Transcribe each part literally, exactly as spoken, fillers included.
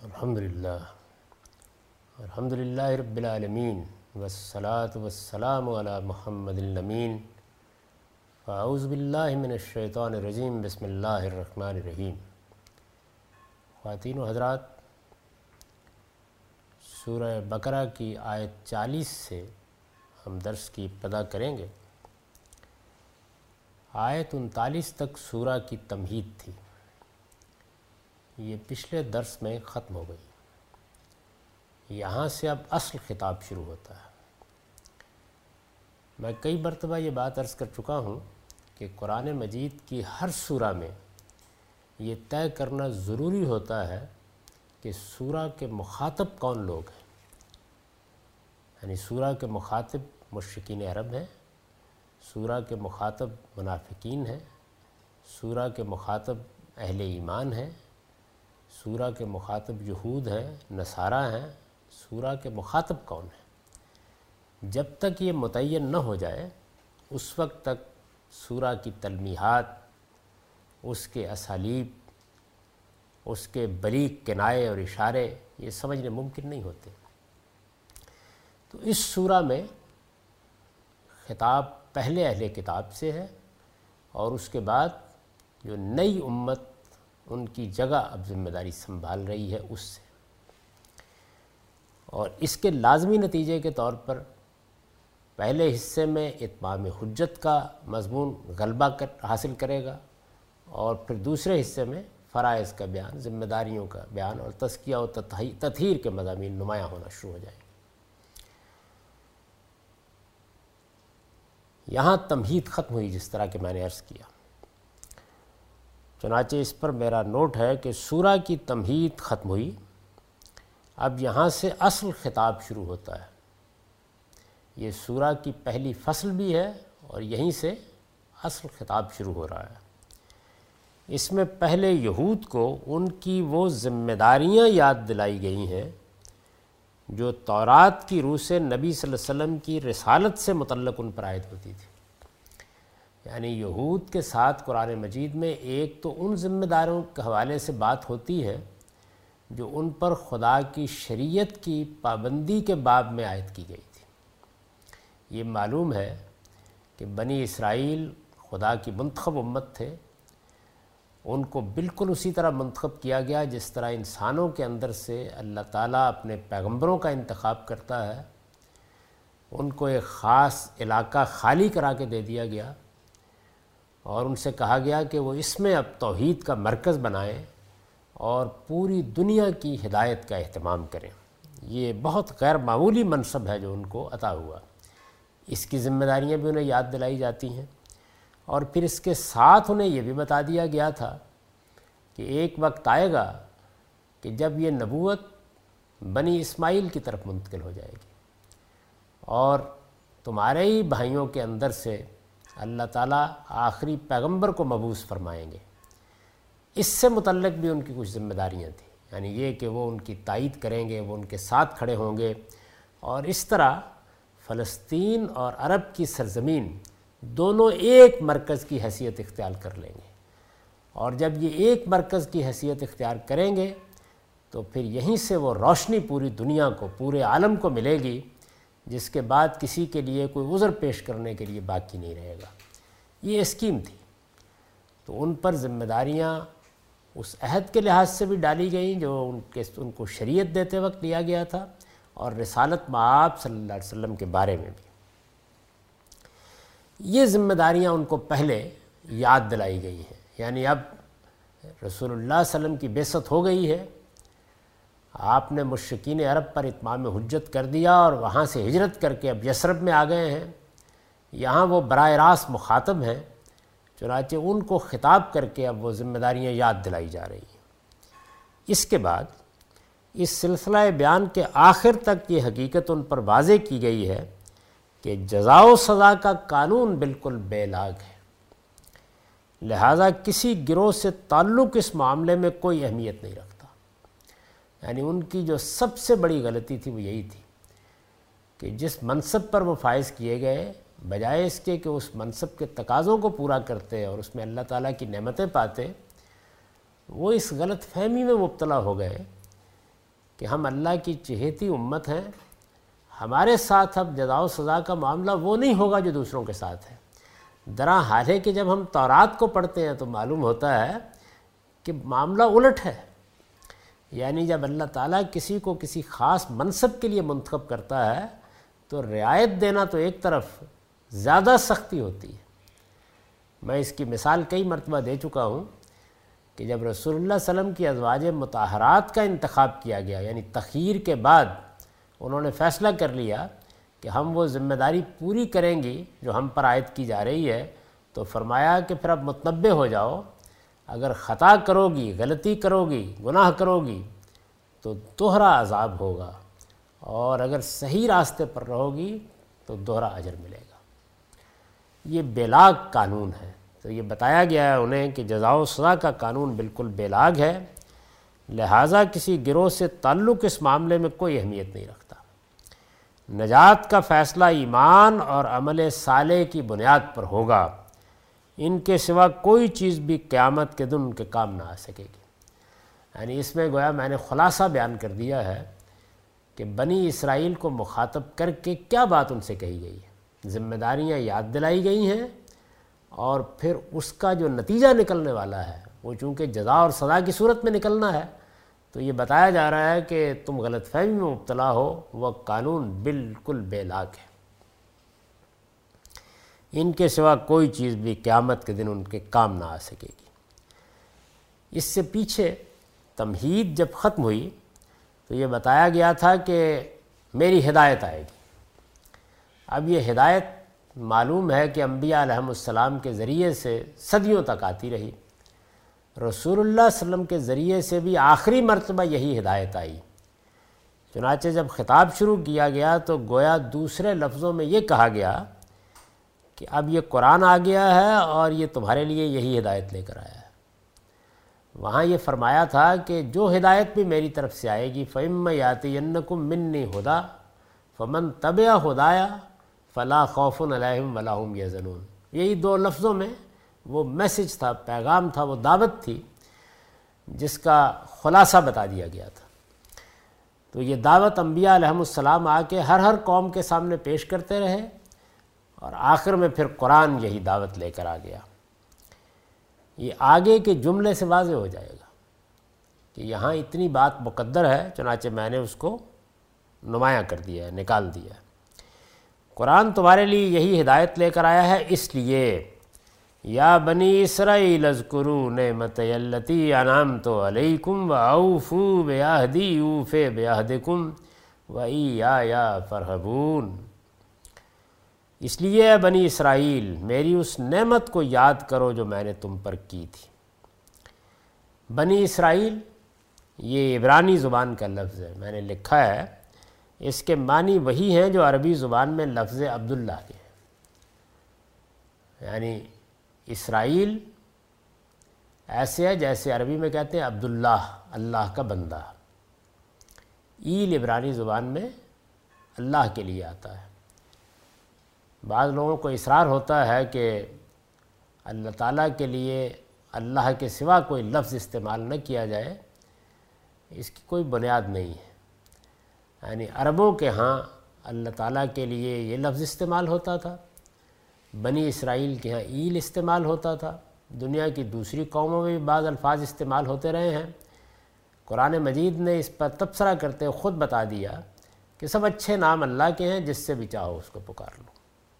الحمدللہ الحمدللہ رب العالمین والصلاة والسلام علی محمد الامین اعوذ باللہ من الشیطان الرجیم بسم اللہ الرحمن الرحیم۔ خواتین و حضرات، سورہ بقرہ کی آیت چالیس سے ہم درس کی ابتدا کریں گے۔ آیت انتالیس تک سورہ کی تمہید تھی، یہ پچھلے درس میں ختم ہو گئی۔ یہاں سے اب اصل خطاب شروع ہوتا ہے۔ میں کئی مرتبہ یہ بات عرض کر چکا ہوں کہ قرآن مجید کی ہر سورہ میں یہ طے کرنا ضروری ہوتا ہے کہ سورہ کے مخاطب کون لوگ ہیں، یعنی سورہ کے مخاطب مشرکین عرب ہیں، سورہ کے مخاطب منافقین ہیں، سورہ کے مخاطب اہل ایمان ہیں، سورہ کے مخاطب یہود ہیں، نصارہ ہیں، سورہ کے مخاطب کون ہیں۔ جب تک یہ متعین نہ ہو جائے اس وقت تک سورہ کی تلمیحات، اس کے اسالیب، اس کے بلیغ کنائے اور اشارے یہ سمجھنے ممکن نہیں ہوتے۔ تو اس سورہ میں خطاب پہلے اہل کتاب سے ہے، اور اس کے بعد جو نئی امت ان کی جگہ اب ذمہ داری سنبھال رہی ہے اس سے، اور اس کے لازمی نتیجے کے طور پر پہلے حصے میں اتمام حجت کا مضمون غلبہ حاصل کرے گا، اور پھر دوسرے حصے میں فرائض کا بیان، ذمہ داریوں کا بیان اور تزکیہ و تطہیر کے مضامین نمایاں ہونا شروع ہو جائیں گے۔ یہاں تمہید ختم ہوئی جس طرح کہ میں نے عرض کیا، چنانچہ اس پر میرا نوٹ ہے کہ سورہ کی تمہید ختم ہوئی، اب یہاں سے اصل خطاب شروع ہوتا ہے۔ یہ سورہ کی پہلی فصل بھی ہے اور یہیں سے اصل خطاب شروع ہو رہا ہے۔ اس میں پہلے یہود کو ان کی وہ ذمہ داریاں یاد دلائی گئی ہیں جو تورات کی روح سے نبی صلی اللہ علیہ وسلم کی رسالت سے متعلق ان پر عائد ہوتی تھی۔ یعنی یہود کے ساتھ قرآن مجید میں ایک تو ان ذمہ داریوں کے حوالے سے بات ہوتی ہے جو ان پر خدا کی شریعت کی پابندی کے باب میں عائد کی گئی تھی۔ یہ معلوم ہے کہ بنی اسرائیل خدا کی منتخب امت تھے، ان کو بالکل اسی طرح منتخب کیا گیا جس طرح انسانوں کے اندر سے اللہ تعالیٰ اپنے پیغمبروں کا انتخاب کرتا ہے۔ ان کو ایک خاص علاقہ خالی کرا کے دے دیا گیا اور ان سے کہا گیا کہ وہ اس میں اب توحید کا مرکز بنائیں اور پوری دنیا کی ہدایت کا اہتمام کریں۔ یہ بہت غیر معمولی منصب ہے جو ان کو عطا ہوا، اس کی ذمہ داریاں بھی انہیں یاد دلائی جاتی ہیں، اور پھر اس کے ساتھ انہیں یہ بھی بتا دیا گیا تھا کہ ایک وقت آئے گا کہ جب یہ نبوت بنی اسماعیل کی طرف منتقل ہو جائے گی اور تمہارے ہی بھائیوں کے اندر سے اللہ تعالیٰ آخری پیغمبر کو مبعوث فرمائیں گے۔ اس سے متعلق بھی ان کی کچھ ذمہ داریاں تھیں، یعنی یہ کہ وہ ان کی تائید کریں گے، وہ ان کے ساتھ کھڑے ہوں گے، اور اس طرح فلسطین اور عرب کی سرزمین دونوں ایک مرکز کی حیثیت اختیار کر لیں گے، اور جب یہ ایک مرکز کی حیثیت اختیار کریں گے تو پھر یہیں سے وہ روشنی پوری دنیا کو، پورے عالم کو ملے گی، جس کے بعد کسی کے لیے کوئی عذر پیش کرنے کے لیے باقی نہیں رہے گا۔ یہ اسکیم تھی، تو ان پر ذمہ داریاں اس عہد کے لحاظ سے بھی ڈالی گئیں جو ان کے ان کو شریعت دیتے وقت لیا گیا تھا، اور رسالت مآب صلی اللہ علیہ وسلم کے بارے میں بھی یہ ذمہ داریاں ان کو پہلے یاد دلائی گئی ہیں۔ یعنی اب رسول اللہ صلی اللہ علیہ وسلم کی بعثت ہو گئی ہے، آپ نے مشرکین عرب پر اتمام حجت کر دیا اور وہاں سے ہجرت کر کے اب یثرب میں آ گئے ہیں، یہاں وہ براہ راست مخاطب ہیں، چنانچہ ان کو خطاب کر کے اب وہ ذمہ داریاں یاد دلائی جا رہی ہیں۔ اس کے بعد اس سلسلہ بیان کے آخر تک یہ حقیقت ان پر واضح کی گئی ہے کہ جزا و سزا کا قانون بالکل بے لاگ ہے، لہذا کسی گروہ سے تعلق اس معاملے میں کوئی اہمیت نہیں رکھتا۔ یعنی ان کی جو سب سے بڑی غلطی تھی وہ یہی تھی کہ جس منصب پر وہ فائز کیے گئے، بجائے اس کے کہ اس منصب کے تقاضوں کو پورا کرتے اور اس میں اللہ تعالیٰ کی نعمتیں پاتے، وہ اس غلط فہمی میں مبتلا ہو گئے کہ ہم اللہ کی چہیتی امت ہیں، ہمارے ساتھ اب جزا و سزا کا معاملہ وہ نہیں ہوگا جو دوسروں کے ساتھ ہے۔ درا حال ہے کہ جب ہم تورات کو پڑھتے ہیں تو معلوم ہوتا ہے کہ معاملہ الٹ ہے، یعنی جب اللہ تعالیٰ کسی کو کسی خاص منصب کے لیے منتخب کرتا ہے تو رعایت دینا تو ایک طرف زیادہ سختی ہوتی ہے۔ میں اس کی مثال کئی مرتبہ دے چکا ہوں کہ جب رسول اللہ صلی اللہ علیہ وسلم کی ازواج مطہرات کا انتخاب کیا گیا، یعنی تخییر کے بعد انہوں نے فیصلہ کر لیا کہ ہم وہ ذمہ داری پوری کریں گی جو ہم پر عائد کی جا رہی ہے، تو فرمایا کہ پھر اب متنبع ہو جاؤ، اگر خطا کرو گی، غلطی کرو گی، گناہ کرو گی تو دوہرا عذاب ہوگا، اور اگر صحیح راستے پر رہو گی تو دوہرا اجر ملے گا۔ یہ بے لاگ قانون ہے۔ تو یہ بتایا گیا ہے انہیں کہ جزا و سزا کا قانون بالکل بے لاگ ہے، لہٰذا کسی گروہ سے تعلق اس معاملے میں کوئی اہمیت نہیں رکھتا۔ نجات کا فیصلہ ایمان اور عمل صالح کی بنیاد پر ہوگا، ان کے سوا کوئی چیز بھی قیامت کے دن ان کے کام نہ آ سکے گی۔ یعنی اس میں گویا میں نے خلاصہ بیان کر دیا ہے کہ بنی اسرائیل کو مخاطب کر کے کیا بات ان سے کہی گئی ہے، ذمہ داریاں یاد دلائی گئی ہیں، اور پھر اس کا جو نتیجہ نکلنے والا ہے وہ چونکہ جزا اور سزا کی صورت میں نکلنا ہے، تو یہ بتایا جا رہا ہے کہ تم غلط فہمی میں مبتلا ہو، وہ قانون بالکل بے لاگ ہے، ان کے سوا کوئی چیز بھی قیامت کے دن ان کے کام نہ آ سکے گی۔ اس سے پیچھے تمہید جب ختم ہوئی تو یہ بتایا گیا تھا کہ میری ہدایت آئے گی۔ اب یہ ہدایت معلوم ہے کہ انبیاء علیہم السلام کے ذریعے سے صدیوں تک آتی رہی، رسول اللہ صلی اللہ علیہ وسلم کے ذریعے سے بھی آخری مرتبہ یہی ہدایت آئی۔ چنانچہ جب خطاب شروع کیا گیا تو گویا دوسرے لفظوں میں یہ کہا گیا کہ اب یہ قرآن آ گیا ہے اور یہ تمہارے لیے یہی ہدایت لے کر آیا ہے۔ وہاں یہ فرمایا تھا کہ جو ہدایت بھی میری طرف سے آئے گی فَإِمَّ يَأْتِيَنَّكُم مِّنِّي هُدًى فَمَن تَبِعَ هُدَايَ فَلَا خَوْفٌ عَلَيْهِمْ وَلَا هُمْ يَحْزَنُونَ۔ یہی دو لفظوں میں وہ میسج تھا، پیغام تھا، وہ دعوت تھی جس کا خلاصہ بتا دیا گیا تھا۔ تو یہ دعوت انبیاء علیہم السلام آ کے ہر ہر قوم کے سامنے پیش کرتے رہے، اور آخر میں پھر قرآن یہی دعوت لے کر آ گیا۔ یہ آگے کے جملے سے واضح ہو جائے گا کہ یہاں اتنی بات مقدر ہے، چنانچہ میں نے اس کو نمایاں کر دیا ہے، نکال دیا ہے۔ قرآن تمہارے لیے یہی ہدایت لے کر آیا ہے، اس لیے یا بنی اسرائیل اذکروا نعمتی التی انعمت علیکم واوفوا بعہدی اوف بعہدکم وایای فارہبون۔ اس لیے اے بنی اسرائیل میری اس نعمت کو یاد کرو جو میں نے تم پر کی تھی۔ بنی اسرائیل یہ عبرانی زبان کا لفظ ہے، میں نے لکھا ہے، اس کے معنی وہی ہیں جو عربی زبان میں لفظ عبداللہ کے ہیں، یعنی اسرائیل ایسے ہے جیسے عربی میں کہتے ہیں عبداللہ، اللہ کا بندہ۔ ایل عبرانی زبان میں اللہ کے لیے آتا ہے۔ بعض لوگوں کو اصرار ہوتا ہے کہ اللہ تعالیٰ کے لیے اللہ کے سوا کوئی لفظ استعمال نہ کیا جائے، اس کی کوئی بنیاد نہیں ہے۔ یعنی عربوں کے ہاں اللہ تعالیٰ کے لیے یہ لفظ استعمال ہوتا تھا، بنی اسرائیل کے ہاں ایل استعمال ہوتا تھا، دنیا کی دوسری قوموں میں بھی بعض الفاظ استعمال ہوتے رہے ہیں۔ قرآن مجید نے اس پر تبصرہ کرتے خود بتا دیا کہ سب اچھے نام اللہ کے ہیں، جس سے بھی چاہو اس کو پکار لو۔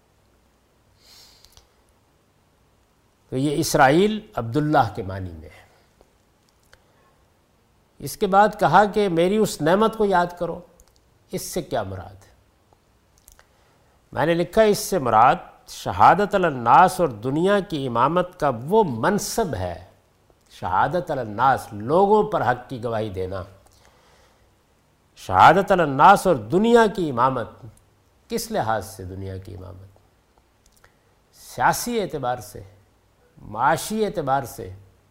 تو یہ اسرائیل عبداللہ کے معنی میں ہے۔ اس کے بعد کہا کہ میری اس نعمت کو یاد کرو، اس سے کیا مراد ہے؟ میں نے لکھا اس سے مراد شہادت علی الناس اور دنیا کی امامت کا وہ منصب ہے۔ شہادت علی الناس، لوگوں پر حق کی گواہی دینا۔ شہادت علی الناس اور دنیا کی امامت، کس لحاظ سے دنیا کی امامت؟ سیاسی اعتبار سے، معاشی اعتبار سے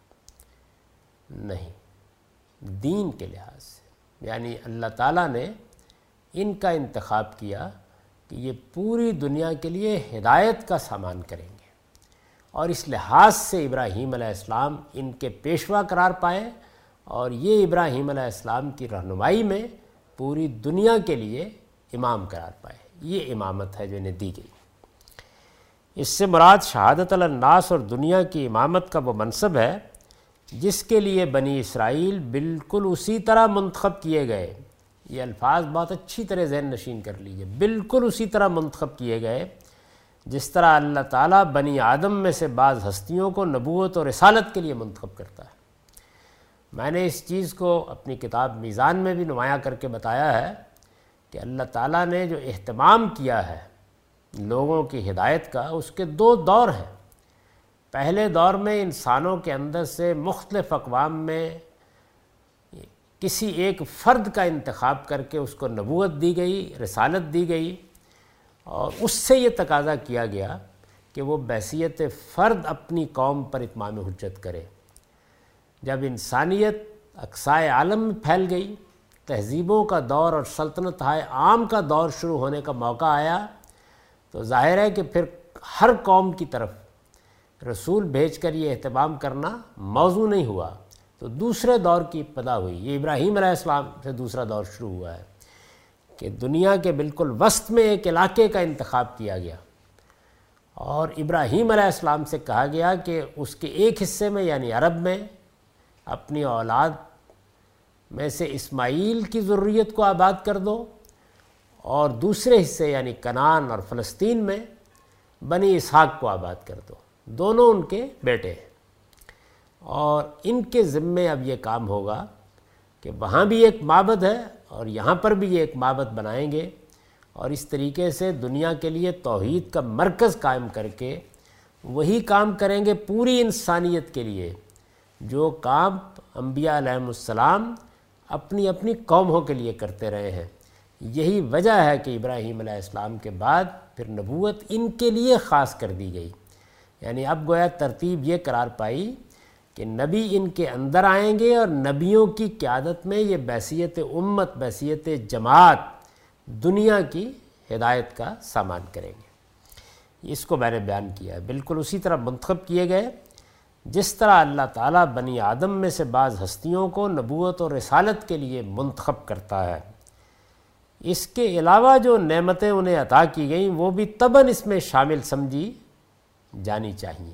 نہیں، دین کے لحاظ سے۔ یعنی اللہ تعالیٰ نے ان کا انتخاب کیا کہ یہ پوری دنیا کے لیے ہدایت کا سامان کریں گے، اور اس لحاظ سے ابراہیم علیہ السلام ان کے پیشوا قرار پائے اور یہ ابراہیم علیہ السلام کی رہنمائی میں پوری دنیا کے لیے امام قرار پائے۔ یہ امامت ہے جو انہیں دی گئی۔ اس سے مراد شہادت علی الناس اور دنیا کی امامت کا وہ منصب ہے جس کے لیے بنی اسرائیل بالکل اسی طرح منتخب کیے گئے۔ یہ الفاظ بہت اچھی طرح ذہن نشین کر لیجئے، بالکل اسی طرح منتخب کیے گئے جس طرح اللہ تعالیٰ بنی آدم میں سے بعض ہستیوں کو نبوت اور رسالت کے لیے منتخب کرتا ہے۔ میں نے اس چیز کو اپنی کتاب میزان میں بھی نمایاں کر کے بتایا ہے کہ اللہ تعالیٰ نے جو اہتمام کیا ہے لوگوں کی ہدایت کا، اس کے دو دور ہیں۔ پہلے دور میں انسانوں کے اندر سے مختلف اقوام میں کسی ایک فرد کا انتخاب کر کے اس کو نبوت دی گئی، رسالت دی گئی، اور اس سے یہ تقاضا کیا گیا کہ وہ بحیثیت فرد اپنی قوم پر اتمام حجت کرے۔ جب انسانیت اقصائے عالم میں پھیل گئی، تہذیبوں کا دور اور سلطنت عام کا دور شروع ہونے کا موقع آیا، تو ظاہر ہے کہ پھر ہر قوم کی طرف رسول بھیج کر یہ اہتمام کرنا موضوع نہیں ہوا، تو دوسرے دور کی ابتدا ہوئی۔ یہ ابراہیم علیہ السلام سے دوسرا دور شروع ہوا ہے کہ دنیا کے بالکل وسط میں ایک علاقے کا انتخاب کیا گیا، اور ابراہیم علیہ السلام سے کہا گیا کہ اس کے ایک حصے میں یعنی عرب میں اپنی اولاد میں سے اسماعیل کی ذریت کو آباد کر دو، اور دوسرے حصے یعنی کنعان اور فلسطین میں بنی اسحاق کو آباد کر دو۔ دونوں ان کے بیٹے ہیں، اور ان کے ذمے اب یہ کام ہوگا کہ وہاں بھی ایک معبد ہے اور یہاں پر بھی یہ ایک معبد بنائیں گے، اور اس طریقے سے دنیا کے لیے توحید کا مرکز قائم کر کے وہی کام کریں گے پوری انسانیت کے لیے جو کام انبیاء علیہم السلام اپنی اپنی قوموں کے لیے کرتے رہے ہیں۔ یہی وجہ ہے کہ ابراہیم علیہ السلام کے بعد پھر نبوت ان کے لیے خاص کر دی گئی، یعنی اب گویا ترتیب یہ قرار پائی کہ نبی ان کے اندر آئیں گے، اور نبیوں کی قیادت میں یہ بحیثیت امت، بحیثیت جماعت دنیا کی ہدایت کا سامان کریں گے۔ اس کو میں نے بیان کیا ہے، بالکل اسی طرح منتخب کیے گئے جس طرح اللہ تعالیٰ بنی آدم میں سے بعض ہستیوں کو نبوت اور رسالت کے لیے منتخب کرتا ہے۔ اس کے علاوہ جو نعمتیں انہیں عطا کی گئیں وہ بھی طبعاً اس میں شامل سمجھی جانی چاہیے،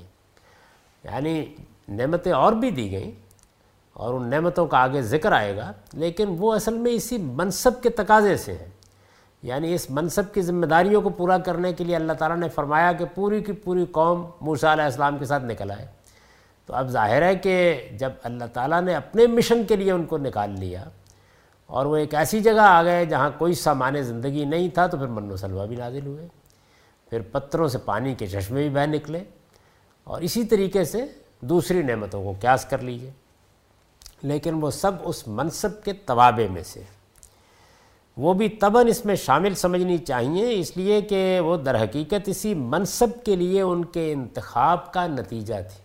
یعنی نعمتیں اور بھی دی گئیں اور ان نعمتوں کا آگے ذکر آئے گا، لیکن وہ اصل میں اسی منصب کے تقاضے سے ہیں، یعنی اس منصب کی ذمہ داریوں کو پورا کرنے کے لیے اللہ تعالیٰ نے فرمایا کہ پوری کی پوری قوم موسیٰ علیہ السلام کے ساتھ نکل آئے۔ تو اب ظاہر ہے کہ جب اللہ تعالیٰ نے اپنے مشن کے لیے ان کو نکال لیا اور وہ ایک ایسی جگہ آ گئے جہاں کوئی سامان زندگی نہیں تھا، تو پھر من و سلوہ بھی نازل ہوئے، پھر پتھروں سے پانی کے چشمے بھی بہہ نکلے، اور اسی طریقے سے دوسری نعمتوں کو قیاس کر لیجئے، لیکن وہ سب اس منصب کے توابع میں سے، وہ بھی طبعاً اس میں شامل سمجھنی چاہیے، اس لیے کہ وہ در حقیقت اسی منصب کے لیے ان کے انتخاب کا نتیجہ تھی۔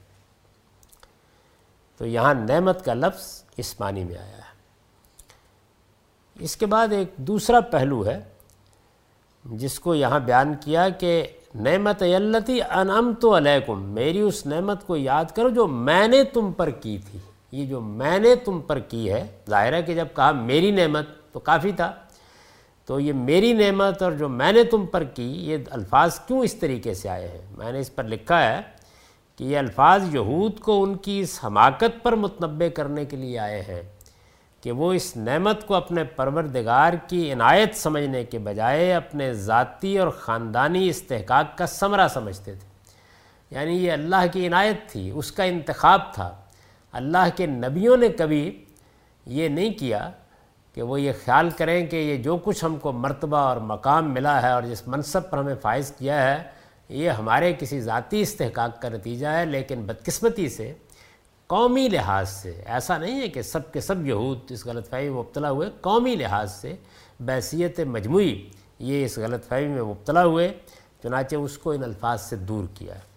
تو یہاں نعمت کا لفظ اس معنی میں آیا ہے۔ اس کے بعد ایک دوسرا پہلو ہے جس کو یہاں بیان کیا کہ نعمت التی انعمت علیکم، میری اس نعمت کو یاد کرو جو میں نے تم پر کی تھی۔ یہ جو میں نے تم پر کی ہے، ظاہر ہے کہ جب کہا میری نعمت تو کافی تھا، تو یہ میری نعمت اور جو میں نے تم پر کی، یہ الفاظ کیوں اس طریقے سے آئے ہیں؟ میں نے اس پر لکھا ہے کہ یہ الفاظ یہود کو ان کی اس حماقت پر متنبع کرنے کے لیے آئے ہیں کہ وہ اس نعمت کو اپنے پروردگار کی عنایت سمجھنے کے بجائے اپنے ذاتی اور خاندانی استحقاق کا ثمرہ سمجھتے تھے، یعنی یہ اللہ کی عنایت تھی، اس کا انتخاب تھا۔ اللہ کے نبیوں نے کبھی یہ نہیں کیا کہ وہ یہ خیال کریں کہ یہ جو کچھ ہم کو مرتبہ اور مقام ملا ہے اور جس منصب پر ہمیں فائز کیا ہے، یہ ہمارے کسی ذاتی استحقاق کا نتیجہ ہے، لیکن بدقسمتی سے قومی لحاظ سے ایسا نہیں ہے کہ سب کے سب یہود اس غلط فہمی میں مبتلا ہوئے، قومی لحاظ سے بحیثیت مجموعی یہ اس غلط فہمی میں مبتلا ہوئے، چنانچہ اس کو ان الفاظ سے دور کیا ہے۔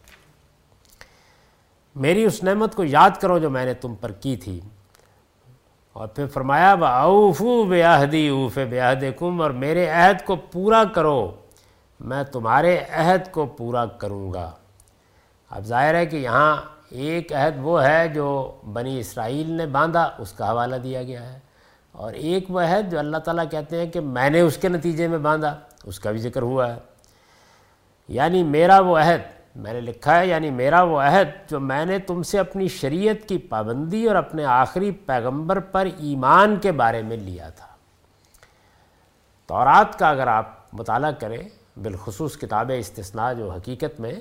میری اس نعمت کو یاد کرو جو میں نے تم پر کی تھی، اور پھر فرمایا وَأَوْفُوا بِعَهْدِي أُوفِ بِعَهْدِكُمْ، اور میرے عہد کو پورا کرو، میں تمہارے عہد کو پورا کروں گا۔ اب ظاہر ہے کہ یہاں ایک عہد وہ ہے جو بنی اسرائیل نے باندھا، اس کا حوالہ دیا گیا ہے، اور ایک وہ عہد جو اللہ تعالیٰ کہتے ہیں کہ میں نے اس کے نتیجے میں باندھا، اس کا بھی ذکر ہوا ہے۔ یعنی میرا وہ عہد، میں نے لکھا ہے، یعنی میرا وہ عہد جو میں نے تم سے اپنی شریعت کی پابندی اور اپنے آخری پیغمبر پر ایمان کے بارے میں لیا تھا۔ تورات کا اگر آپ مطالعہ کریں، بالخصوص کتاب استثناء جو حقیقت میں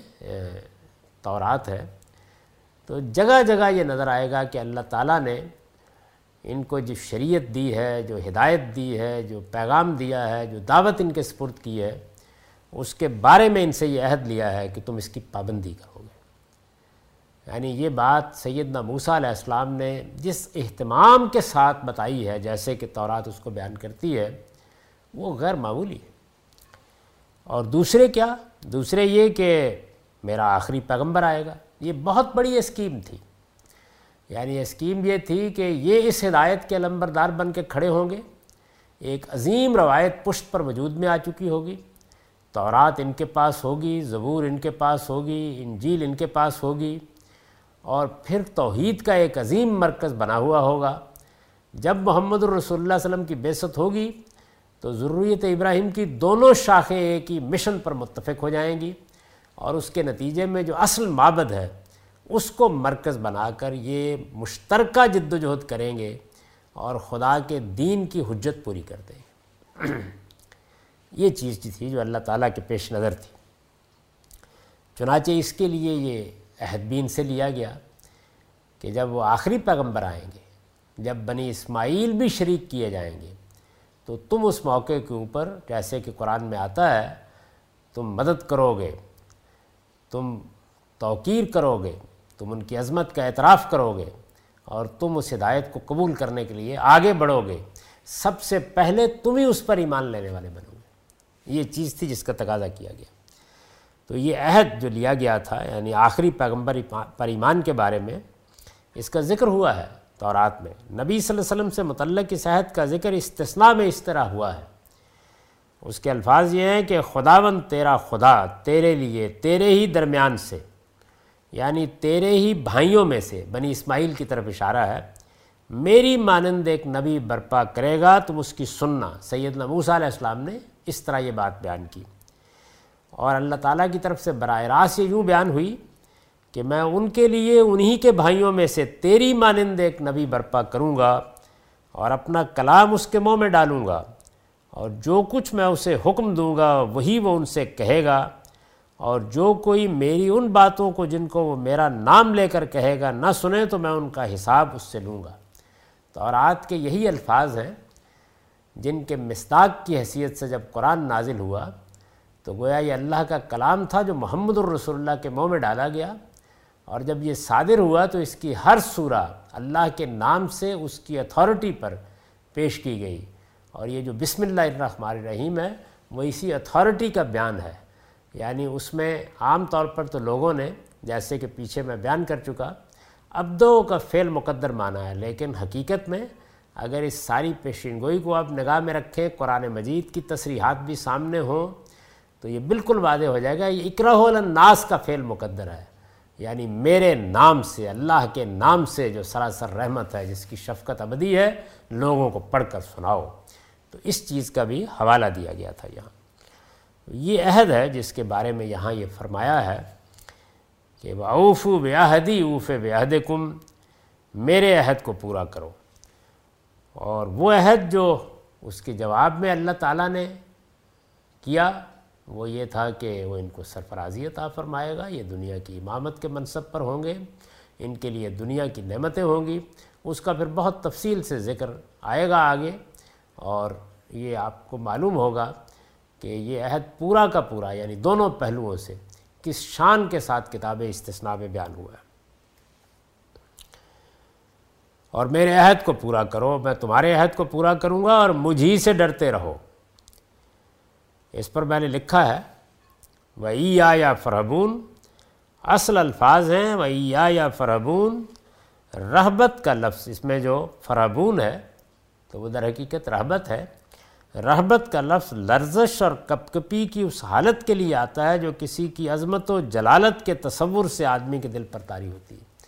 تورات ہے، تو جگہ جگہ یہ نظر آئے گا کہ اللہ تعالیٰ نے ان کو جو شریعت دی ہے، جو ہدایت دی ہے، جو پیغام دیا ہے، جو دعوت ان کے سپرد کی ہے، اس کے بارے میں ان سے یہ عہد لیا ہے کہ تم اس کی پابندی کرو گے۔ یعنی یہ بات سیدنا موسیٰ علیہ السلام نے جس اہتمام کے ساتھ بتائی ہے، جیسے کہ تورات اس کو بیان کرتی ہے، وہ غیر معمولی ہے۔ اور دوسرے کیا؟ دوسرے یہ کہ میرا آخری پیغمبر آئے گا۔ یہ بہت بڑی اسکیم تھی، یعنی اسکیم یہ تھی کہ یہ اس ہدایت کے علمبردار بن کے کھڑے ہوں گے۔ ایک عظیم روایت پشت پر وجود میں آ چکی ہوگی، تورات ان کے پاس ہوگی، زبور ان کے پاس ہوگی، انجیل ان کے پاس ہوگی، اور پھر توحید کا ایک عظیم مرکز بنا ہوا ہوگا۔ جب محمد الرسول اللہ صلی اللہ علیہ وسلم کی بعثت ہوگی تو ذریت ابراہیم کی دونوں شاخیں ایک ہی مشن پر متفق ہو جائیں گی، اور اس کے نتیجے میں جو اصل معبد ہے اس کو مرکز بنا کر یہ مشترکہ جد و جہد کریں گے اور خدا کے دین کی حجت پوری کر دیں گے۔ یہ چیز تھی جو اللہ تعالیٰ کے پیش نظر تھی۔ چنانچہ اس کے لیے یہ عہد بھی ان سے لیا گیا کہ جب وہ آخری پیغمبر آئیں گے، جب بنی اسماعیل بھی شریک کیے جائیں گے، تو تم اس موقع کے اوپر، جیسے کہ قرآن میں آتا ہے، تم مدد کرو گے، تم توقیر کرو گے، تم ان کی عظمت کا اعتراف کرو گے، اور تم اس ہدایت کو قبول کرنے کے لیے آگے بڑھو گے۔ سب سے پہلے تم ہی اس پر ایمان لینے والے بنو گے۔ یہ چیز تھی جس کا تقاضا کیا گیا۔ تو یہ عہد جو لیا گیا تھا، یعنی آخری پیغمبر پر ایمان کے بارے میں، اس کا ذکر ہوا ہے تورات میں۔ نبی صلی اللہ علیہ وسلم سے متعلق اس عہد کا ذکر استثناء میں اس طرح ہوا ہے۔ اس کے الفاظ یہ ہیں کہ خداوند تیرا خدا تیرے لیے تیرے ہی درمیان سے، یعنی تیرے ہی بھائیوں میں سے، بنی اسماعیل کی طرف اشارہ ہے، میری مانند ایک نبی برپا کرے گا، تم اس کی سننا۔ سیدنا موسیٰ علیہ السلام نے اس طرح یہ بات بیان کی، اور اللہ تعالیٰ کی طرف سے براہ راست یہ یوں بیان ہوئی کہ میں ان کے لیے انہی کے بھائیوں میں سے تیری مانند ایک نبی برپا کروں گا، اور اپنا کلام اس کے منہ میں ڈالوں گا، اور جو کچھ میں اسے حکم دوں گا وہی وہ ان سے کہے گا، اور جو کوئی میری ان باتوں کو جن کو وہ میرا نام لے کر کہے گا نہ سنے تو میں ان کا حساب اس سے لوں گا۔ تورات کے یہی الفاظ ہیں جن کے مصداق کی حیثیت سے جب قرآن نازل ہوا تو گویا یہ اللہ کا کلام تھا جو محمد الرسول اللہ کے منہ میں ڈالا گیا، اور جب یہ صادر ہوا تو اس کی ہر سورہ اللہ کے نام سے اس کی اتھارٹی پر پیش کی گئی، اور یہ جو بسم اللہ الرحمن الرحیم ہے وہ اسی اتھارٹی کا بیان ہے۔ یعنی اس میں عام طور پر تو لوگوں نے، جیسے کہ پیچھے میں بیان کر چکا، عبدو کا فعل مقدر مانا ہے، لیکن حقیقت میں اگر اس ساری پیشین گوئی کو آپ نگاہ میں رکھیں، قرآن مجید کی تصریحات بھی سامنے ہوں، تو یہ بالکل واضح ہو جائے گا یہ اقرأ الناس کا فعل مقدر ہے، یعنی میرے نام سے، اللہ کے نام سے جو سراسر رحمت ہے، جس کی شفقت ابدی ہے، لوگوں کو پڑھ کر سناؤ۔ تو اس چیز کا بھی حوالہ دیا گیا تھا یہاں۔ یہ عہد ہے جس کے بارے میں یہاں یہ فرمایا ہے کہ وَأَوْفُوا بِعَهْدِي أُوفِ بِعَهْدِكُمْ، میرے عہد کو پورا کرو۔ اور وہ عہد جو اس کے جواب میں اللہ تعالیٰ نے کیا وہ یہ تھا کہ وہ ان کو سرفرازی عطا فرمائے گا، یہ دنیا کی امامت کے منصب پر ہوں گے، ان کے لیے دنیا کی نعمتیں ہوں گی۔ اس کا پھر بہت تفصیل سے ذکر آئے گا آگے، اور یہ آپ کو معلوم ہوگا کہ یہ عہد پورا کا پورا، یعنی دونوں پہلوؤں سے کس شان کے ساتھ کتاب استثناء میں بیان ہوا ہے۔ اور میرے عہد کو پورا کرو، میں تمہارے عہد کو پورا کروں گا، اور مجھی سے ڈرتے رہو۔ اس پر میں نے لکھا ہے وَإِيَّايَ فَارْهَبُونَ، اصل الفاظ ہیں وَإِيَّايَ فَارْهَبُونَ۔ رہبت کا لفظ اس میں جو فَارْهَبُونَ ہے تو وہ در حقیقت رہبت ہے۔ رہبت کا لفظ لرزش اور کپکپی کی اس حالت کے لیے آتا ہے جو کسی کی عظمت و جلالت کے تصور سے آدمی کے دل پر طاری ہوتی ہے۔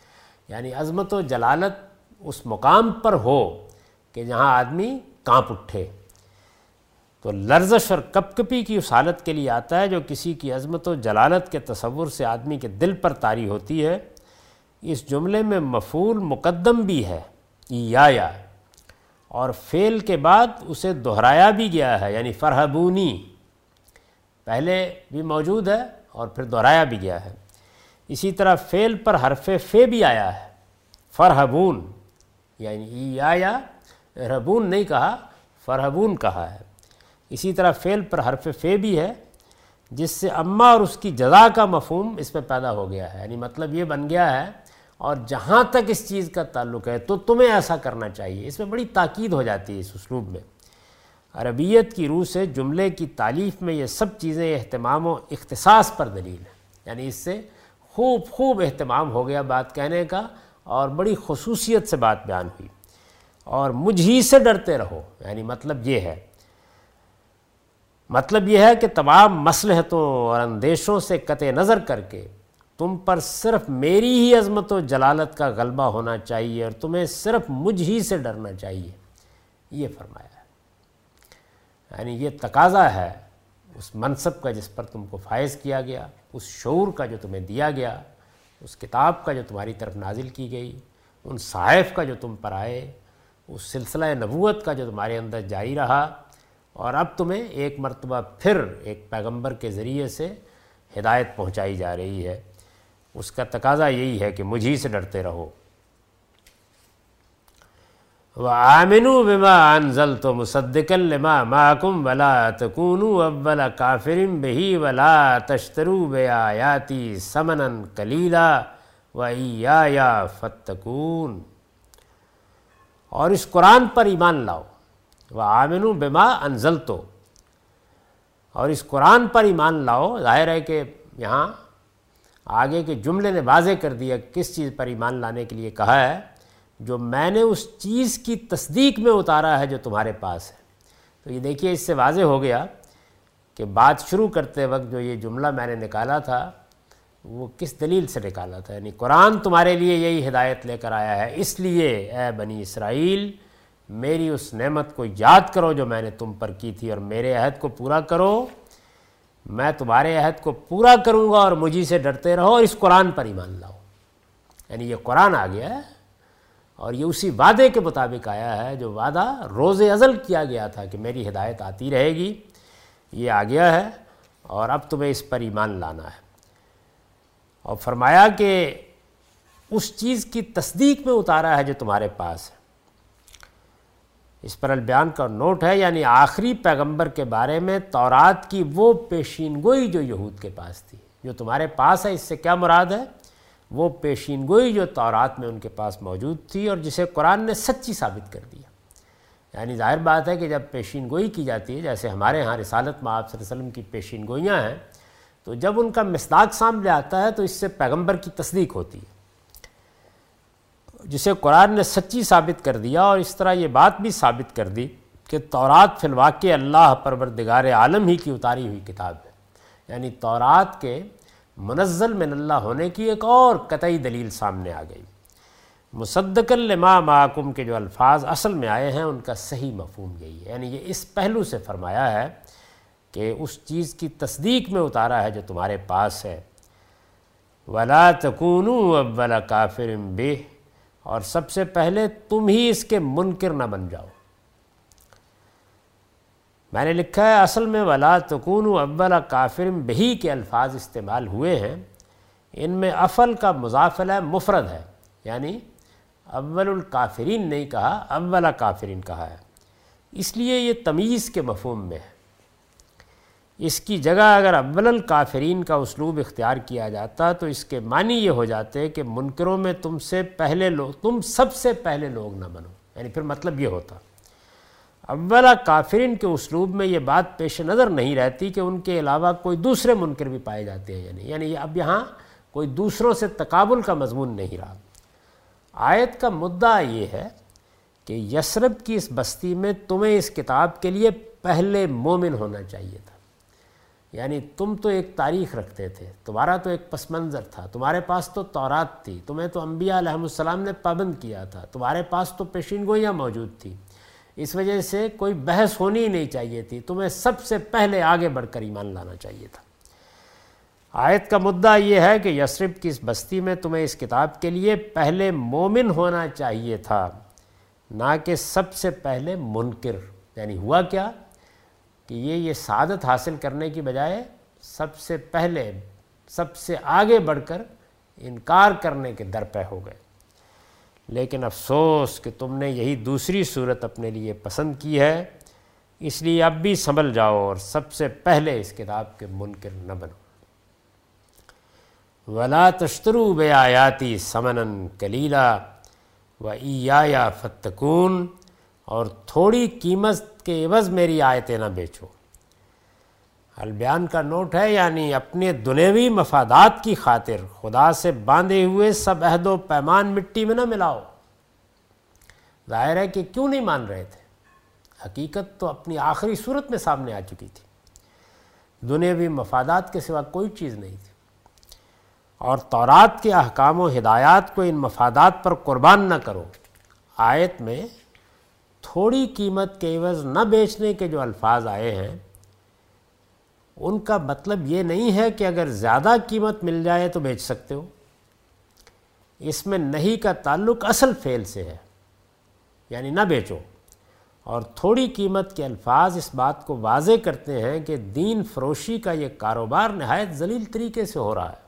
یعنی عظمت و جلالت اس مقام پر ہو کہ جہاں آدمی کانپ اٹھے۔ تو لرزش اور کپکپی کی اس حالت کے لیے آتا ہے جو کسی کی عظمت و جلالت کے تصور سے آدمی کے دل پر طاری ہوتی ہے۔ اس جملے میں مفعول مقدم بھی ہے یا اور فعل کے بعد اسے دہرایا بھی گیا ہے، یعنی فرحبونی پہلے بھی موجود ہے اور پھر دہرایا بھی گیا ہے۔ اسی طرح فعل پر حرف فے بھی آیا ہے، فرحبون، یعنی یا ربون نہیں کہا، فرحبون کہا ہے۔ اسی طرح فعل پر حرف فے بھی ہے، جس سے اما اور اس کی جزا کا مفہوم اس پہ پیدا ہو گیا ہے، یعنی مطلب یہ بن گیا ہے اور جہاں تک اس چیز کا تعلق ہے تو تمہیں ایسا کرنا چاہیے۔ اس میں بڑی تاکید ہو جاتی ہے اس اسلوب میں۔ عربیت کی روح سے جملے کی تالیف میں یہ سب چیزیں اہتمام و اختصاص پر دلیل ہے، یعنی اس سے خوب خوب اہتمام ہو گیا بات کہنے کا اور بڑی خصوصیت سے بات بیان ہوئی۔ اور مجھ ہی سے ڈرتے رہو، یعنی مطلب یہ ہے مطلب یہ ہے کہ تمام مصلحتوں اور اندیشوں سے قطع نظر کر کے تم پر صرف میری ہی عظمت و جلالت کا غلبہ ہونا چاہیے اور تمہیں صرف مجھ ہی سے ڈرنا چاہیے، یہ فرمایا ہے۔ یعنی یہ تقاضا ہے اس منصب کا جس پر تم کو فائز کیا گیا، اس شعور کا جو تمہیں دیا گیا، اس کتاب کا جو تمہاری طرف نازل کی گئی، ان صحائف کا جو تم پر آئے، اس سلسلہ نبوت کا جو تمہارے اندر جاری رہا، اور اب تمہیں ایک مرتبہ پھر ایک پیغمبر کے ذریعے سے ہدایت پہنچائی جا رہی ہے۔ اس کا تقاضا یہی ہے کہ مجھ ہی سے ڈرتے رہو۔ وَآمِنُوا بِمَا أَنزَلْتُ مُصَدِّقًا لِمَا مَعَكُمْ وَلَا تَكُونُوا أَوَّلَ كَافِرٍ بِهِ وَلَا تَشْتَرُوا بِآيَاتِي ثَمَنًا قَلِيلًا وَإِيَّايَ فَاتَّقُونِ، اور اس قرآن پر ایمان لاؤ۔ وَآمِنُوا بِمَا أَنزَلْتُ، اور اس قرآن پر ایمان لاؤ۔ ظاہر ہے کہ یہاں آگے کے جملے نے واضح کر دیا کس چیز پر ایمان لانے کے لیے کہا ہے، جو میں نے اس چیز کی تصدیق میں اتارا ہے جو تمہارے پاس ہے۔ تو یہ دیکھیے اس سے واضح ہو گیا کہ بات شروع کرتے وقت جو یہ جملہ میں نے نکالا تھا وہ کس دلیل سے نکالا تھا، یعنی قرآن تمہارے لیے یہی ہدایت لے کر آیا ہے، اس لیے اے بنی اسرائیل میری اس نعمت کو یاد کرو جو میں نے تم پر کی تھی اور میرے عہد کو پورا کرو۔ میں تمہارے عہد کو پورا کروں گا اور مجھے سے ڈرتے رہو اور اس قرآن پر ایمان لاؤ۔ یعنی یہ قرآن آ گیا ہے اور یہ اسی وعدے کے مطابق آیا ہے جو وعدہ روز ازل کیا گیا تھا کہ میری ہدایت آتی رہے گی، یہ آ گیا ہے اور اب تمہیں اس پر ایمان لانا ہے۔ اور فرمایا کہ اس چیز کی تصدیق میں اتارا ہے جو تمہارے پاس ہے۔ اس پر البیان کا نوٹ ہے، یعنی آخری پیغمبر کے بارے میں تورات کی وہ پیشین گوئی جو یہود کے پاس تھی، جو تمہارے پاس ہے، اس سے کیا مراد ہے؟ وہ پیشین گوئی جو تورات میں ان کے پاس موجود تھی اور جسے قرآن نے سچی ثابت کر دیا۔ یعنی ظاہر بات ہے کہ جب پیشین گوئی کی جاتی ہے، جیسے ہمارے ہاں رسالت میں آپ صلی اللہ علیہ وسلم کی پیشین گوئیاں ہیں، تو جب ان کا مصداق سامنے آتا ہے تو اس سے پیغمبر کی تصدیق ہوتی ہے، جسے قرآن نے سچی ثابت کر دیا۔ اور اس طرح یہ بات بھی ثابت کر دی کہ تورات فی الواقع اللہ پروردگار عالم ہی کی اتاری ہوئی کتاب ہے، یعنی تورات کے منزل من اللہ ہونے کی ایک اور قطعی دلیل سامنے آ گئی۔ مصدقا لما معکم کے جو الفاظ اصل میں آئے ہیں ان کا صحیح مفہوم یہی ہے، یعنی یہ اس پہلو سے فرمایا ہے کہ اس چیز کی تصدیق میں اتارا ہے جو تمہارے پاس ہے۔ وَلَا تَكُونُوا أَوَّلَ كَافِرٍ بِهِ، اور سب سے پہلے تم ہی اس کے منکر نہ بن جاؤ۔ میں نے لکھا ہے اصل میں وَلَا تَكُونُوا أَوَّلَ كَافِرٍ بِهِ کے الفاظ استعمال ہوئے ہیں، ان میں افل کا مضاف الیہ مفرد ہے، یعنی اول الکافرین نہیں کہا، اول کافرین کہا ہے، اس لیے یہ تمیز کے مفہوم میں ہے۔ اس کی جگہ اگر اول الکافرین کا اسلوب اختیار کیا جاتا تو اس کے معنی یہ ہو جاتے کہ منکروں میں تم سے پہلے لوگ، تم سب سے پہلے لوگ نہ بنو، یعنی پھر مطلب یہ ہوتا اولا کافرین کے اسلوب میں یہ بات پیش نظر نہیں رہتی کہ ان کے علاوہ کوئی دوسرے منکر بھی پائے جاتے ہیں، یعنی یعنی اب یہاں کوئی دوسروں سے تقابل کا مضمون نہیں رہا۔ آیت کا مدعا یہ ہے کہ یثرب کی اس بستی میں تمہیں اس کتاب کے لیے پہلے مومن ہونا چاہیے تھا، یعنی تم تو ایک تاریخ رکھتے تھے، تمہارا تو ایک پس منظر تھا، تمہارے پاس تو تورات تھی، تمہیں تو انبیاء علیہ السلام نے پابند کیا تھا، تمہارے پاس تو پیشین گوئیاں موجود تھی، اس وجہ سے کوئی بحث ہونی ہی نہیں چاہیے تھی، تمہیں سب سے پہلے آگے بڑھ کر ایمان لانا چاہیے تھا۔ آیت کا مدعا یہ ہے کہ یثرب کی اس بستی میں تمہیں اس کتاب کے لیے پہلے مومن ہونا چاہیے تھا، نہ کہ سب سے پہلے منکر۔ یعنی ہوا کیا کہ یہ یہ سعادت حاصل کرنے کی بجائے سب سے پہلے سب سے آگے بڑھ کر انکار کرنے کے در پہ ہو گئے۔ لیکن افسوس کہ تم نے یہی دوسری صورت اپنے لیے پسند کی ہے، اس لیے اب بھی سنبھل جاؤ اور سب سے پہلے اس کتاب کے منکر نہ بنو۔ وَلَا تَشْتَرُوا بِآيَاتِي ثَمَنًا قَلِيلًا وَإِيَّايَ فَاتَّقُونِ، اور تھوڑی قیمت کے عوض میری آیتیں نہ بیچو۔ البیان کا نوٹ ہے، یعنی اپنے دنیوی مفادات کی خاطر خدا سے باندھے ہوئے سب عہد و پیمان مٹی میں نہ ملاؤ۔ ظاہر ہے کہ کیوں نہیں مان رہے تھے، حقیقت تو اپنی آخری صورت میں سامنے آ چکی تھی، دنیوی مفادات کے سوا کوئی چیز نہیں تھی، اور تورات کے احکام و ہدایات کو ان مفادات پر قربان نہ کرو۔ آیت میں تھوڑی قیمت کے عوض نہ بیچنے کے جو الفاظ آئے ہیں، ان کا مطلب یہ نہیں ہے کہ اگر زیادہ قیمت مل جائے تو بیچ سکتے ہو۔ اس میں نہیں کا تعلق اصل فعل سے ہے، یعنی نہ بیچو۔ اور تھوڑی قیمت کے الفاظ اس بات کو واضح کرتے ہیں کہ دین فروشی کا یہ کاروبار نہایت ذلیل طریقے سے ہو رہا ہے،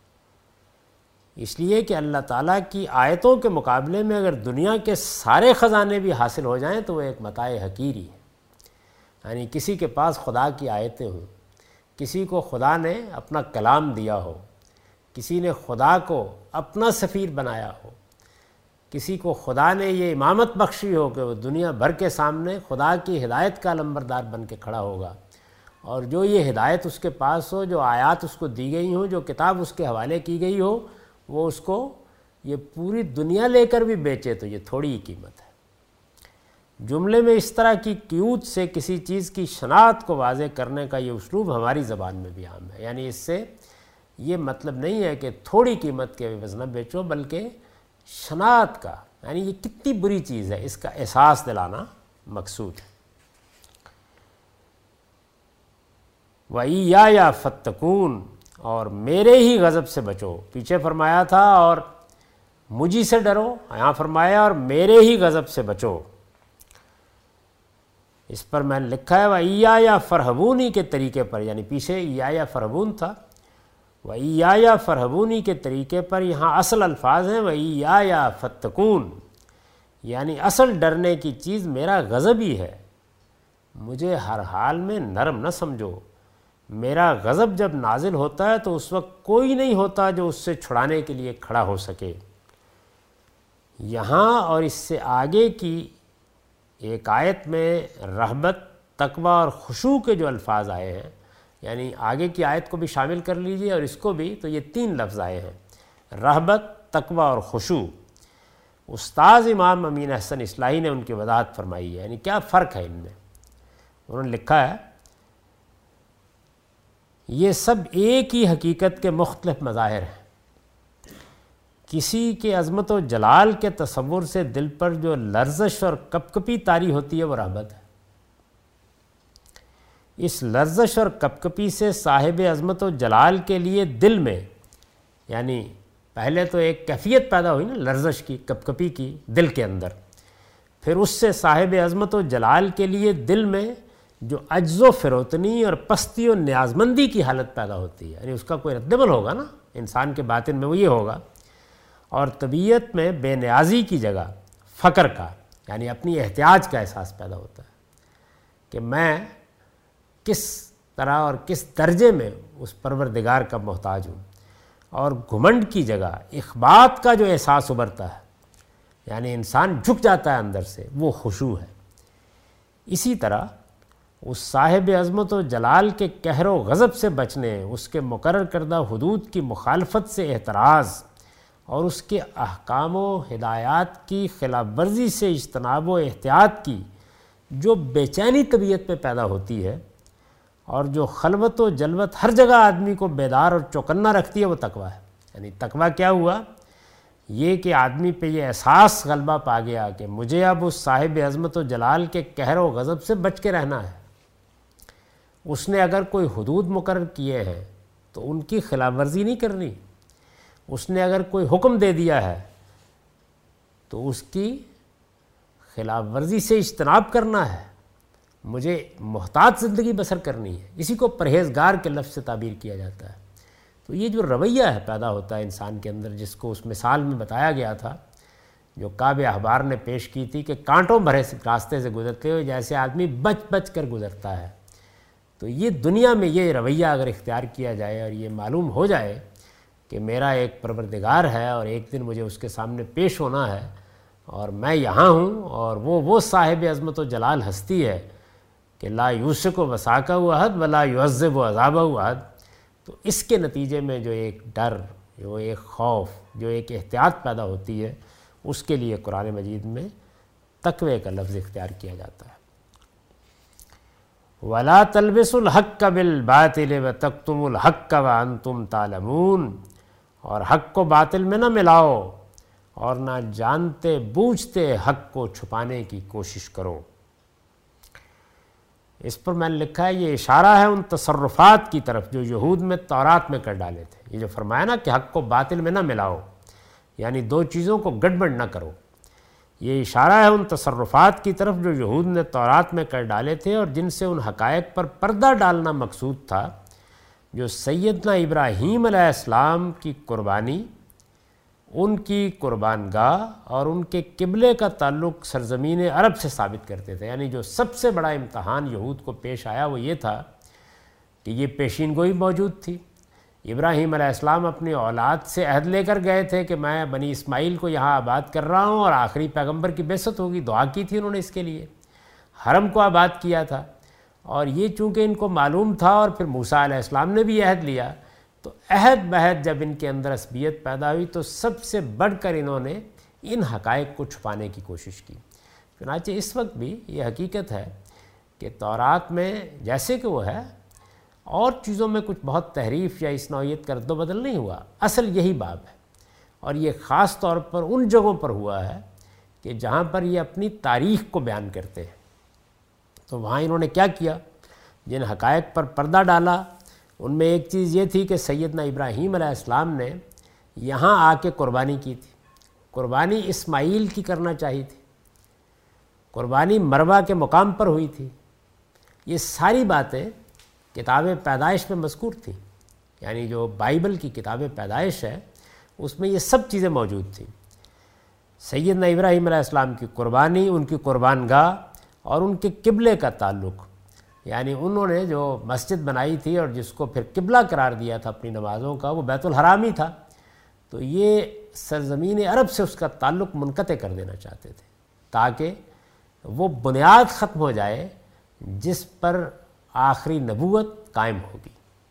اس لیے کہ اللہ تعالیٰ کی آیتوں کے مقابلے میں اگر دنیا کے سارے خزانے بھی حاصل ہو جائیں تو وہ ایک متاع حقیری ہے۔ یعنی کسی کے پاس خدا کی آیتیں ہوں، کسی کو خدا نے اپنا کلام دیا ہو، کسی نے خدا کو اپنا سفیر بنایا ہو، کسی کو خدا نے یہ امامت بخشی ہو کہ وہ دنیا بھر کے سامنے خدا کی ہدایت کا علمبردار بن کے کھڑا ہوگا، اور جو یہ ہدایت اس کے پاس ہو، جو آیات اس کو دی گئی ہوں، جو کتاب اس کے حوالے کی گئی ہو، وہ اس کو یہ پوری دنیا لے کر بھی بیچے تو یہ تھوڑی ہی قیمت ہے۔ جملے میں اس طرح کی قیود سے کسی چیز کی شناخت کو واضح کرنے کا یہ اسلوب ہماری زبان میں بھی عام ہے، یعنی اس سے یہ مطلب نہیں ہے کہ تھوڑی قیمت کے عوض نہ بیچو، بلکہ شناخت کا، یعنی یہ کتنی بری چیز ہے اس کا احساس دلانا مقصود ہے۔ وَإِيَّايَ فَاتَّقُونِ، اور میرے ہی غضب سے بچو۔ پیچھے فرمایا تھا اور مجھی سے ڈرو، یہاں فرمایا اور میرے ہی غضب سے بچو۔ اس پر میں نے لکھا ہے وَإِيَّايَ فَارْهَبُونِ کے طریقے پر، یعنی پیچھے إِيَّايَ فَارْهَبُونِ تھا، وَإِيَّايَ فَارْهَبُونِ کے طریقے پر یہاں اصل الفاظ ہیں وَإِيَّايَ فَاتَّقُونِ، یعنی اصل ڈرنے کی چیز میرا غضب ہی ہے، مجھے ہر حال میں نرم نہ سمجھو۔ میرا غضب جب نازل ہوتا ہے تو اس وقت کوئی نہیں ہوتا جو اس سے چھڑانے کے لیے کھڑا ہو سکے۔ یہاں اور اس سے آگے کی ایک آیت میں رہبت، تقوی اور خشوع کے جو الفاظ آئے ہیں، یعنی آگے کی آیت کو بھی شامل کر لیجئے اور اس کو بھی، تو یہ تین لفظ آئے ہیں، رہبت، تقوی اور خشوع۔ استاذ امام امین احسن اصلاحی نے ان کی وضاحت فرمائی ہے، یعنی کیا فرق ہے ان میں۔ انہوں نے لکھا ہے یہ سب ایک ہی حقیقت کے مختلف مظاہر ہیں۔ کسی کے عظمت و جلال کے تصور سے دل پر جو لرزش اور کپ کپی طاری ہوتی ہے وہ رہبت ہے۔ اس لرزش اور کپ کپی سے صاحب عظمت و جلال کے لیے دل میں، یعنی پہلے تو ایک کیفیت پیدا ہوئی نا لرزش کی، کپ کپی کی دل کے اندر، پھر اس سے صاحب عظمت و جلال کے لیے دل میں جو عجز و فروتنی اور پستی و نیازمندی کی حالت پیدا ہوتی ہے، یعنی اس کا کوئی رد عمل ہوگا نا انسان کے باطن میں، وہ یہ ہوگا۔ اور طبیعت میں بے نیازی کی جگہ فقر کا، یعنی اپنی احتیاج کا احساس پیدا ہوتا ہے کہ میں کس طرح اور کس درجے میں اس پروردگار کا محتاج ہوں۔ اور گھمنڈ کی جگہ اخبات کا جو احساس ابھرتا ہے، یعنی انسان جھک جاتا ہے اندر سے، وہ خشوع ہے۔ اسی طرح اس صاحب عظمت و جلال کے قہر و غضب سے بچنے، اس کے مقرر کردہ حدود کی مخالفت سے احتراز اور اس کے احکام و ہدایات کی خلاف ورزی سے اجتناب و احتیاط کی جو بے چینی طبیعت پہ پیدا ہوتی ہے، اور جو خلوت و جلوت ہر جگہ آدمی کو بیدار اور چوکنا رکھتی ہے وہ تقویٰ ہے۔ یعنی تقویٰ کیا ہوا؟ یہ کہ آدمی پہ یہ احساس غلبہ پا گیا کہ مجھے اب اس صاحب عظمت و جلال کے قہر و غضب سے بچ کے رہنا ہے۔ اس نے اگر کوئی حدود مقرر کیے ہیں تو ان کی خلاف ورزی نہیں کرنی، اس نے اگر کوئی حکم دے دیا ہے تو اس کی خلاف ورزی سے اجتناب کرنا ہے، مجھے محتاط زندگی بسر کرنی ہے۔ اسی کو پرہیزگار کے لفظ سے تعبیر کیا جاتا ہے۔ تو یہ جو رویہ ہے پیدا ہوتا ہے انسان کے اندر، جس کو اس مثال میں بتایا گیا تھا جو کعب احبار نے پیش کی تھی کہ کانٹوں بھرے راستے سے گزرتے ہوئے جیسے آدمی بچ بچ کر گزرتا ہے، تو یہ دنیا میں یہ رویہ اگر اختیار کیا جائے اور یہ معلوم ہو جائے کہ میرا ایک پروردگار ہے اور ایک دن مجھے اس کے سامنے پیش ہونا ہے اور میں یہاں ہوں اور وہ وہ صاحب عظمت و جلال ہستی ہے کہ لا یوسک و وساکہ احد ولا یعذب و عذابہ احد، تو اس کے نتیجے میں جو ایک ڈر، جو ایک خوف، جو ایک احتیاط پیدا ہوتی ہے، اس کے لیے قرآن مجید میں تقوی کا لفظ اختیار کیا جاتا ہے۔ وَلَا تَلْبِسُوا الْحَقَّ بِالْبَاطِلِ وَتَكْتُمُوا الْحَقَّ وَأَنْتُمْ تَعْلَمُونَ، اور حق کو باطل میں نہ ملاؤ اور نہ جانتے بوجھتے حق کو چھپانے کی کوشش کرو۔ اس پر میں نے لکھا ہے یہ اشارہ ہے ان تصرفات کی طرف جو یہود میں تورات میں کر ڈالے تھے۔ یہ جو فرمایا نا کہ حق کو باطل میں نہ ملاؤ، یعنی دو چیزوں کو گڑبڑ نہ کرو، یہ اشارہ ہے ان تصرفات کی طرف جو یہود نے تورات میں کر ڈالے تھے اور جن سے ان حقائق پر پردہ ڈالنا مقصود تھا جو سیدنا ابراہیم علیہ السلام کی قربانی، ان کی قربان گاہ اور ان کے قبلے کا تعلق سرزمین عرب سے ثابت کرتے تھے۔ یعنی جو سب سے بڑا امتحان یہود کو پیش آیا وہ یہ تھا کہ یہ پیشین گوئی موجود تھی۔ ابراہیم علیہ السلام اپنی اولاد سے عہد لے کر گئے تھے کہ میں بنی اسماعیل کو یہاں آباد کر رہا ہوں اور آخری پیغمبر کی بعثت ہوگی، دعا کی تھی انہوں نے اس کے لیے، حرم کو آباد کیا تھا، اور یہ چونکہ ان کو معلوم تھا اور پھر موسیٰ علیہ السلام نے بھی عہد لیا، تو عہد بہد جب ان کے اندر عصبیت پیدا ہوئی تو سب سے بڑھ کر انہوں نے ان حقائق کو چھپانے کی کوشش کی۔ چنانچہ اس وقت بھی یہ حقیقت ہے کہ تورات میں جیسے کہ وہ ہے اور چیزوں میں کچھ بہت تحریف یا اس نوعیت کا رد و بدل نہیں ہوا، اصل یہی باب ہے، اور یہ خاص طور پر ان جگہوں پر ہوا ہے کہ جہاں پر یہ اپنی تاریخ کو بیان کرتے ہیں۔ تو وہاں انہوں نے کیا کیا؟ جن حقائق پر پردہ ڈالا ان میں ایک چیز یہ تھی کہ سیدنا ابراہیم علیہ السلام نے یہاں آ کے قربانی کی تھی، قربانی اسماعیل کی کرنا چاہیے تھی، قربانی مروہ کے مقام پر ہوئی تھی۔ یہ ساری باتیں کتاب پیدائش میں مذکور تھیں، یعنی جو بائبل کی کتاب پیدائش ہے اس میں یہ سب چیزیں موجود تھیں۔ سیدنا ابراہیم علیہ السلام کی قربانی، ان کی قربان گاہ اور ان کے قبلے کا تعلق، یعنی انہوں نے جو مسجد بنائی تھی اور جس کو پھر قبلہ قرار دیا تھا اپنی نمازوں کا، وہ بیت الحرام ہی تھا، تو یہ سرزمین عرب سے اس کا تعلق منقطع کر دینا چاہتے تھے تاکہ وہ بنیاد ختم ہو جائے جس پر آخری نبوت قائم ہوگی۔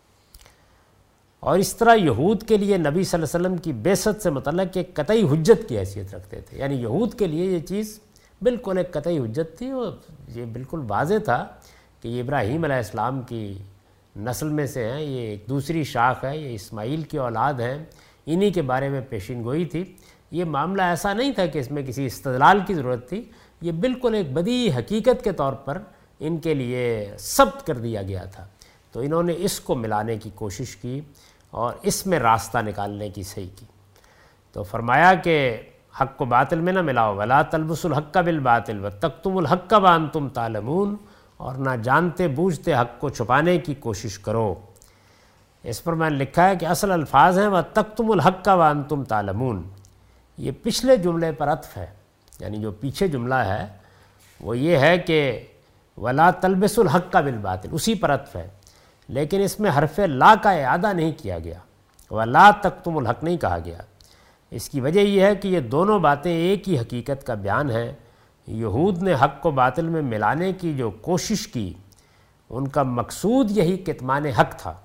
اور اس طرح یہود کے لیے نبی صلی اللہ علیہ وسلم کی بعثت سے متعلق ایک قطعی حجت کی حیثیت رکھتے تھے، یعنی یہود کے لیے یہ چیز بالکل ایک قطعی حجت تھی، اور یہ بالکل واضح تھا کہ یہ ابراہیم علیہ السلام کی نسل میں سے ہیں، یہ ایک دوسری شاخ ہے، یہ اسماعیل کی اولاد ہیں، انہی کے بارے میں پیشین گوئی تھی۔ یہ معاملہ ایسا نہیں تھا کہ اس میں کسی استدلال کی ضرورت تھی، یہ بالکل ایک بدیہی حقیقت کے طور پر ان کے لیے ثبت کر دیا گیا تھا۔ تو انہوں نے اس کو ملانے کی کوشش کی اور اس میں راستہ نکالنے کی صحیح کی۔ تو فرمایا کہ حق کو باطل میں نہ ملاؤ، وَلَا تَلْبِسُوا الْحَقَّ بِالْبَاطِلِ وَتَكْتُمُوا الْحَقَّ وَأَنْتُمْ تَعْلَمُونَ، اور نہ جانتے بوجھتے حق کو چھپانے کی کوشش کرو۔ اس پر میں نے لکھا ہے کہ اصل الفاظ ہیں وَتَكْتُمُوا الْحَقَّ وَأَنْتُمْ تَعْلَمُونَ، یہ پچھلے جملے پر عطف ہے، یعنی جو پیچھے جملہ ہے وہ یہ ہے کہ وَلَا تَلْبِسُوا الْحَقَّ بِالْبَاطِلِ، اسی پر عطف ہے، لیکن اس میں حرف لا کا اعادہ نہیں کیا گیا، وَلَا تَكْتُمُوا الْحَقَّ نہیں کہا گیا۔ اس کی وجہ یہ ہے کہ یہ دونوں باتیں ایک ہی حقیقت کا بیان ہیں۔ یہود نے حق کو باطل میں ملانے کی جو کوشش کی، ان کا مقصود یہی کتمان حق تھا۔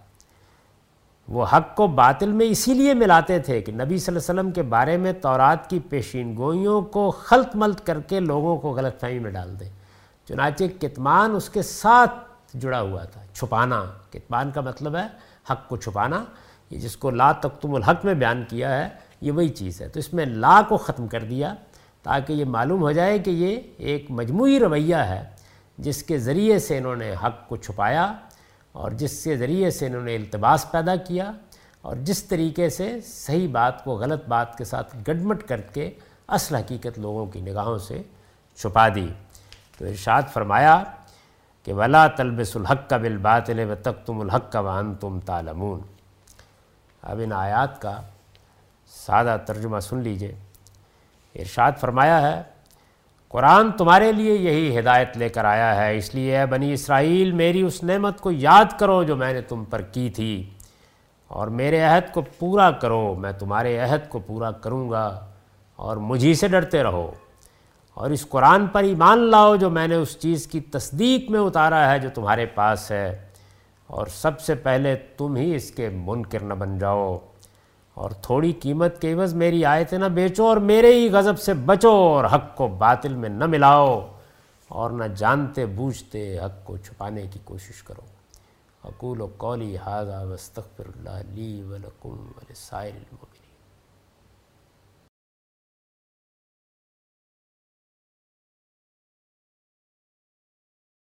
وہ حق کو باطل میں اسی لیے ملاتے تھے کہ نبی صلی اللہ علیہ وسلم کے بارے میں تورات کی پیشین گوئیوں کو خلط ملط کر کے لوگوں کو غلط فہمی میں ڈال دیں۔ چنانچہ کتمان اس کے ساتھ جڑا ہوا تھا، چھپانا، کتمان کا مطلب ہے حق کو چھپانا، یہ جس کو لا تکتم الحق میں بیان کیا ہے یہ وہی چیز ہے۔ تو اس میں لا کو ختم کر دیا تاکہ یہ معلوم ہو جائے کہ یہ ایک مجموعی رویہ ہے جس کے ذریعے سے انہوں نے حق کو چھپایا اور جس کے ذریعے سے انہوں نے التباس پیدا کیا اور جس طریقے سے صحیح بات کو غلط بات کے ساتھ گڈمٹ کر کے اصل حقیقت لوگوں کی نگاہوں سے چھپا دی۔ تو ارشاد فرمایا کہ وَلَا تَلْبِسُوا الْحَقَّ بِالْبَاطِلِ وَتَكْتُمُوا الْحَقَّ وَأَنْتُمْ تَعْلَمُونَ۔ اب ان آیات کا سادہ ترجمہ سن لیجئے۔ ارشاد فرمایا ہے قرآن تمہارے لیے یہی ہدایت لے کر آیا ہے، اس لیے اے بنی اسرائیل میری اس نعمت کو یاد کرو جو میں نے تم پر کی تھی اور میرے عہد کو پورا کرو، میں تمہارے عہد کو پورا کروں گا اور مجھی سے ڈرتے رہو، اور اس قرآن پر ایمان لاؤ جو میں نے اس چیز کی تصدیق میں اتارا ہے جو تمہارے پاس ہے، اور سب سے پہلے تم ہی اس کے منکر نہ بن جاؤ، اور تھوڑی قیمت کے عوض میری آیتیں نہ بیچو اور میرے ہی غضب سے بچو، اور حق کو باطل میں نہ ملاؤ اور نہ جانتے بوجھتے حق کو چھپانے کی کوشش کرو۔ اقول قولی ھذا واستغفر اللہ لی ولکم ولسائر المسلمین۔